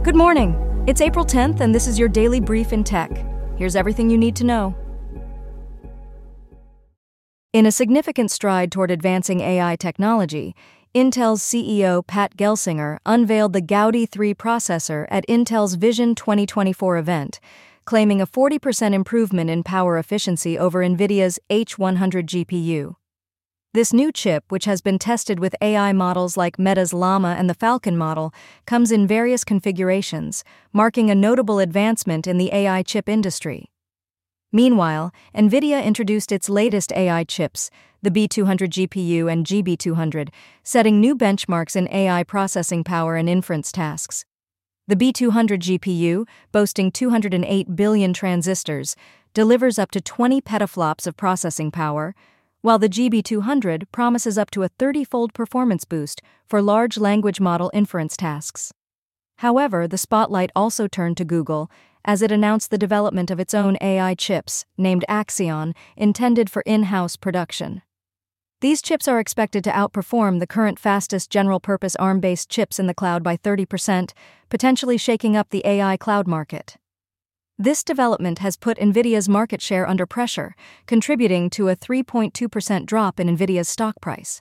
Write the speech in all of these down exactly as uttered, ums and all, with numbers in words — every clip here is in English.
Good morning. It's April tenth, and this is your daily brief in tech. Here's everything you need to know. In a significant stride toward advancing A I technology, Intel's C E O Pat Gelsinger unveiled the Gaudi three processor at Intel's Vision twenty twenty-four event, claiming a forty percent improvement in power efficiency over NVIDIA's H one hundred G P U. This new chip, which has been tested with A I models like Meta's Llama and the Falcon model, comes in various configurations, marking a notable advancement in the A I chip industry. Meanwhile, NVIDIA introduced its latest A I chips, the B two hundred G P U and G B two hundred, setting new benchmarks in A I processing power and inference tasks. The B two hundred G P U, boasting two hundred eight billion transistors, delivers up to twenty petaflops of processing power, while the G B two hundred promises up to a thirty-fold performance boost for large language model inference tasks. However, the spotlight also turned to Google as it announced the development of its own A I chips, named Axion, intended for in-house production. These chips are expected to outperform the current fastest general-purpose ARM-based chips in the cloud by thirty percent, potentially shaking up the A I cloud market. This development has put NVIDIA's market share under pressure, contributing to a three point two percent drop in NVIDIA's stock price.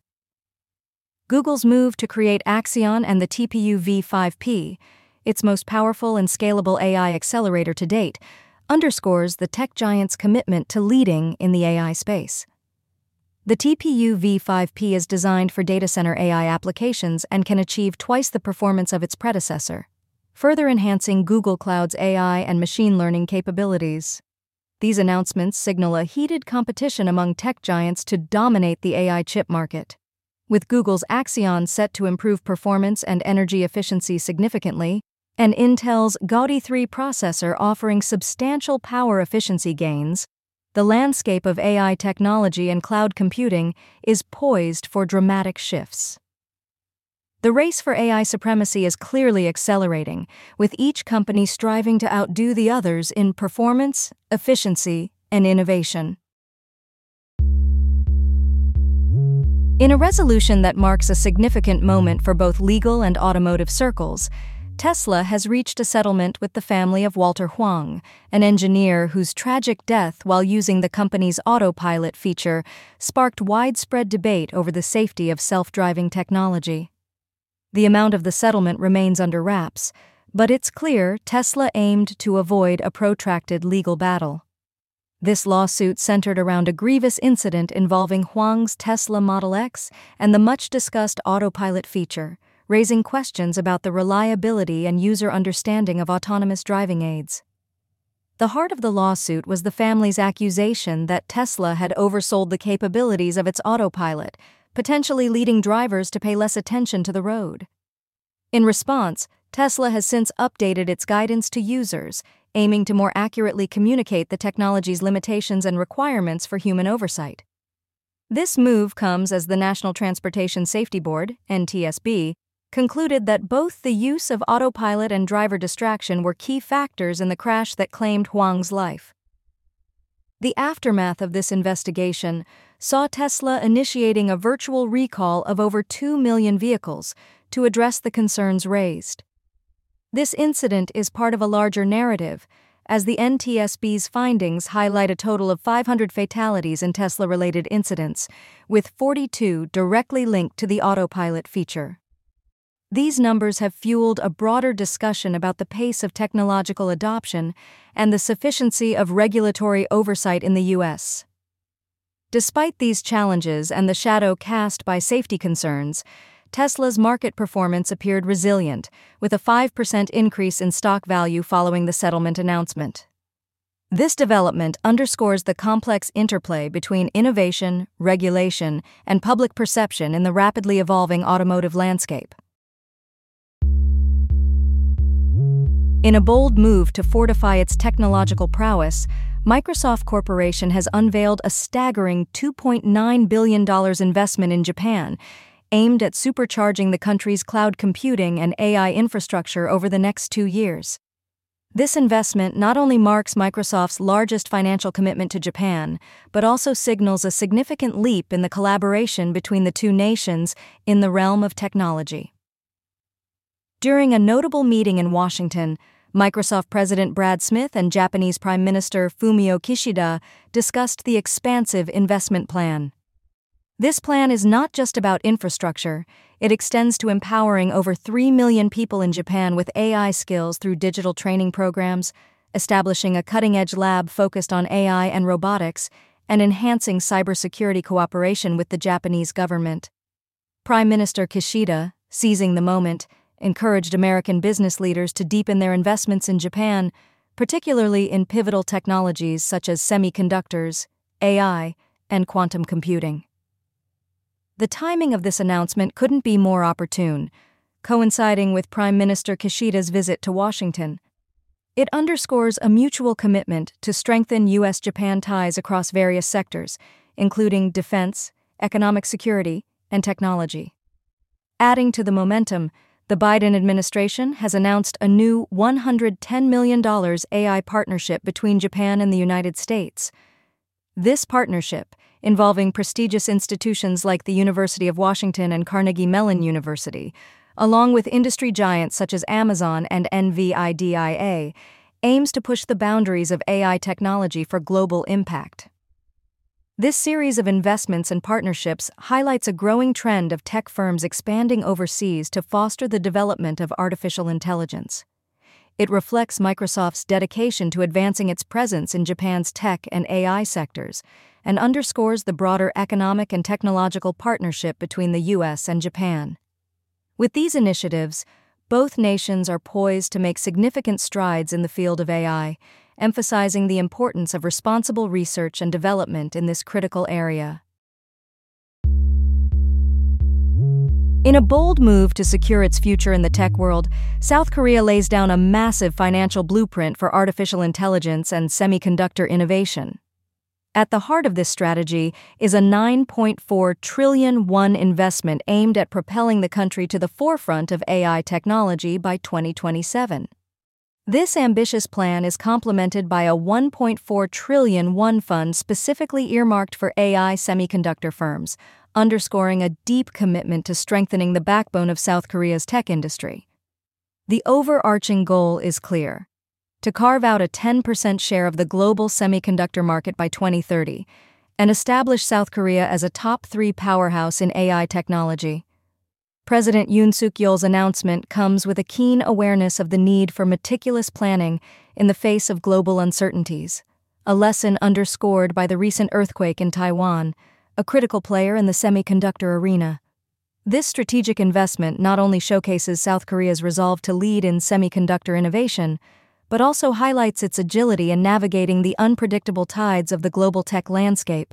Google's move to create Axion and the T P U V five P, its most powerful and scalable A I accelerator to date, underscores the tech giant's commitment to leading in the A I space. The T P U V five P is designed for data center A I applications and can achieve twice the performance of its predecessor, further enhancing Google Cloud's A I and machine learning capabilities. These announcements signal a heated competition among tech giants to dominate the A I chip market. With Google's Axion set to improve performance and energy efficiency significantly, and Intel's Gaudi three processor offering substantial power efficiency gains, the landscape of A I technology and cloud computing is poised for dramatic shifts. The race for A I supremacy is clearly accelerating, with each company striving to outdo the others in performance, efficiency, and innovation. In a resolution that marks a significant moment for both legal and automotive circles, Tesla has reached a settlement with the family of Walter Huang, an engineer whose tragic death while using the company's autopilot feature sparked widespread debate over the safety of self-driving technology. The amount of the settlement remains under wraps, but it's clear Tesla aimed to avoid a protracted legal battle. This lawsuit centered around a grievous incident involving Huang's Tesla Model X and the much-discussed autopilot feature, raising questions about the reliability and user understanding of autonomous driving aids. The heart of the lawsuit was the family's accusation that Tesla had oversold the capabilities of its autopilot, potentially leading drivers to pay less attention to the road. In response, Tesla has since updated its guidance to users, aiming to more accurately communicate the technology's limitations and requirements for human oversight. This move comes as the National Transportation Safety Board, N T S B, concluded that both the use of autopilot and driver distraction were key factors in the crash that claimed Huang's life. The aftermath of this investigation saw Tesla initiating a virtual recall of over two million vehicles to address the concerns raised. This incident is part of a larger narrative, as the N T S B's findings highlight a total of five hundred fatalities in Tesla-related incidents, with forty-two directly linked to the autopilot feature. These numbers have fueled a broader discussion about the pace of technological adoption and the sufficiency of regulatory oversight in the U S. Despite these challenges and the shadow cast by safety concerns, Tesla's market performance appeared resilient, with a five percent increase in stock value following the settlement announcement. This development underscores the complex interplay between innovation, regulation, and public perception in the rapidly evolving automotive landscape. In a bold move to fortify its technological prowess, Microsoft Corporation has unveiled a staggering two point nine billion dollars investment in Japan, aimed at supercharging the country's cloud computing and A I infrastructure over the next two years. This investment not only marks Microsoft's largest financial commitment to Japan, but also signals a significant leap in the collaboration between the two nations in the realm of technology. During a notable meeting in Washington, Microsoft President Brad Smith and Japanese Prime Minister Fumio Kishida discussed the expansive investment plan. This plan is not just about infrastructure, it extends to empowering over three million people in Japan with A I skills through digital training programs, establishing a cutting-edge lab focused on A I and robotics, and enhancing cybersecurity cooperation with the Japanese government. Prime Minister Kishida, seizing the moment, encouraged American business leaders to deepen their investments in Japan, particularly in pivotal technologies such as semiconductors, A I, and quantum computing. The timing of this announcement couldn't be more opportune, coinciding with Prime Minister Kishida's visit to Washington. It underscores a mutual commitment to strengthen U S Japan ties across various sectors, including defense, economic security, and technology. Adding to the momentum, the Biden administration has announced a new one hundred ten million dollars A I partnership between Japan and the United States. This partnership, involving prestigious institutions like the University of Washington and Carnegie Mellon University, along with industry giants such as Amazon and NVIDIA, aims to push the boundaries of A I technology for global impact. This series of investments and partnerships highlights a growing trend of tech firms expanding overseas to foster the development of artificial intelligence. It reflects Microsoft's dedication to advancing its presence in Japan's tech and A I sectors, and underscores the broader economic and technological partnership between the U S and Japan. With these initiatives, both nations are poised to make significant strides in the field of A I, emphasizing the importance of responsible research and development in this critical area. In a bold move to secure its future in the tech world, South Korea lays down a massive financial blueprint for artificial intelligence and semiconductor innovation. At the heart of this strategy is a nine point four trillion won investment aimed at propelling the country to the forefront of A I technology by twenty twenty-seven. This ambitious plan is complemented by a one point four trillion won fund specifically earmarked for A I semiconductor firms, underscoring a deep commitment to strengthening the backbone of South Korea's tech industry. The overarching goal is clear: to carve out a ten percent share of the global semiconductor market by twenty thirty, and establish South Korea as a top three powerhouse in A I technology. President Yoon Suk-yeol's announcement comes with a keen awareness of the need for meticulous planning in the face of global uncertainties, a lesson underscored by the recent earthquake in Taiwan, a critical player in the semiconductor arena. This strategic investment not only showcases South Korea's resolve to lead in semiconductor innovation, but also highlights its agility in navigating the unpredictable tides of the global tech landscape.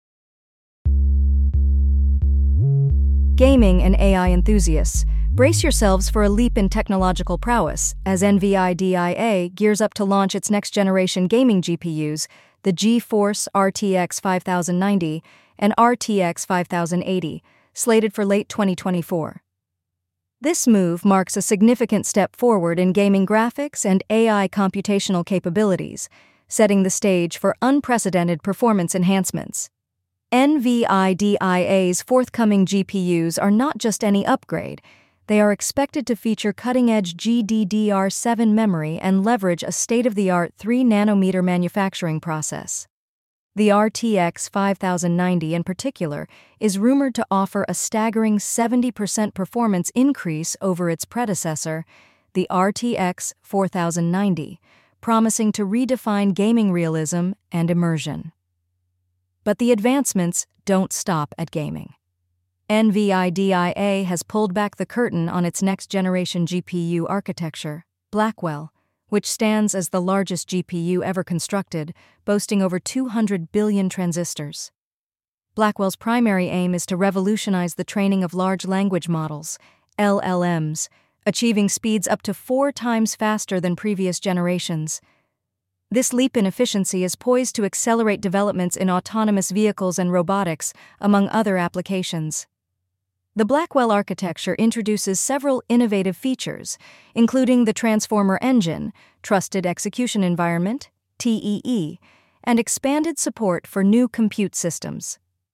Gaming and A I enthusiasts, brace yourselves for a leap in technological prowess as NVIDIA gears up to launch its next-generation gaming G P Us, the GeForce R T X five thousand ninety and R T X five thousand eighty, slated for late twenty twenty-four. This move marks a significant step forward in gaming graphics and A I computational capabilities, setting the stage for unprecedented performance enhancements. NVIDIA's forthcoming G P Us are not just any upgrade, they are expected to feature cutting-edge G D D R seven memory and leverage a state-of-the-art three nanometer manufacturing process. The R T X five thousand ninety in particular is rumored to offer a staggering seventy percent performance increase over its predecessor, the R T X four thousand ninety, promising to redefine gaming realism and immersion. But the advancements don't stop at gaming. NVIDIA has pulled back the curtain on its next-generation G P U architecture, Blackwell, which stands as the largest G P U ever constructed, boasting over two hundred billion transistors. Blackwell's primary aim is to revolutionize the training of large language models, L L Ms, achieving speeds up to four times faster than previous generations. This leap in efficiency is poised to accelerate developments in autonomous vehicles and robotics, among other applications. The Blackwell architecture introduces several innovative features, including the Transformer Engine, Trusted Execution Environment, T E E, and expanded support for new compute systems.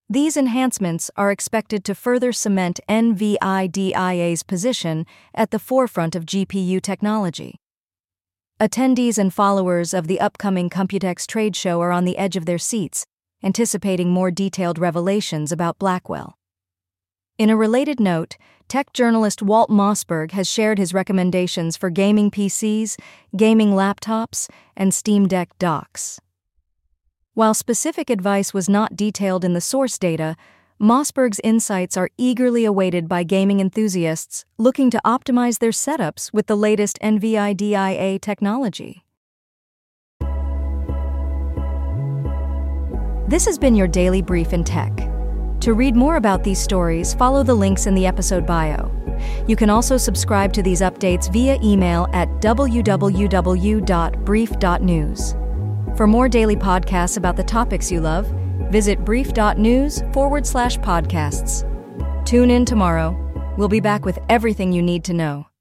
These enhancements are expected to further cement NVIDIA's position at the forefront of G P U technology. Attendees and followers of the upcoming Computex trade show are on the edge of their seats, anticipating more detailed revelations about Blackwell. In a related note, tech journalist Walt Mossberg has shared his recommendations for gaming P Cs, gaming laptops, and Steam Deck docks. While specific advice was not detailed in the source data, Mossberg's insights are eagerly awaited by gaming enthusiasts looking to optimize their setups with the latest NVIDIA technology. This has been your Daily Brief in Tech. To read more about these stories, follow the links in the episode bio. You can also subscribe to these updates via email at w w w dot brief dot news. For more daily podcasts about the topics you love, visit brief.news forward slash podcasts. Tune in tomorrow. We'll be back with everything you need to know.